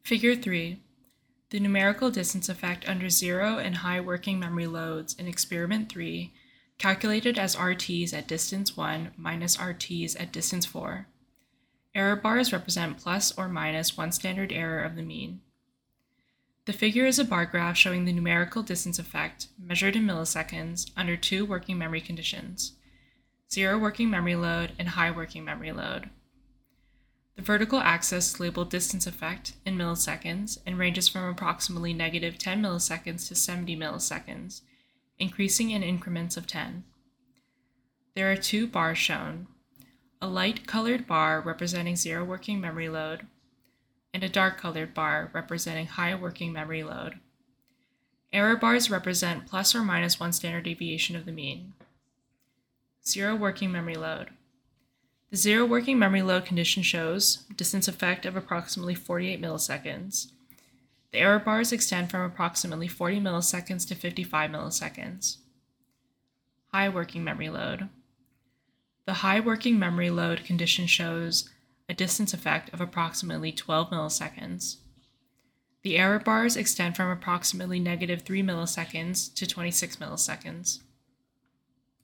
Figure 3. The numerical distance effect under 0 and high working memory loads in Experiment 3, calculated as RTs at distance 1 minus RTs at distance 4. Error bars represent plus or minus 1 standard error of the mean. The figure is a bar graph showing the numerical distance effect, measured in milliseconds, under two working memory conditions: 0 working memory load and high working memory load. The vertical axis is labeled distance effect in milliseconds and ranges from approximately negative 10 milliseconds to 70 milliseconds, increasing in increments of 10. There are two bars shown: a light-colored bar representing 0 working memory load, and a dark-colored bar representing high working memory load. Error bars represent plus or minus 1 standard deviation of the mean. 0 working memory load. The 0 working memory load condition shows distance effect of approximately 48 milliseconds. The error bars extend from approximately 40 milliseconds to 55 milliseconds. High working memory load. The high working memory load condition shows a distance effect of approximately 12 milliseconds. The error bars extend from approximately negative 3 milliseconds to 26 milliseconds.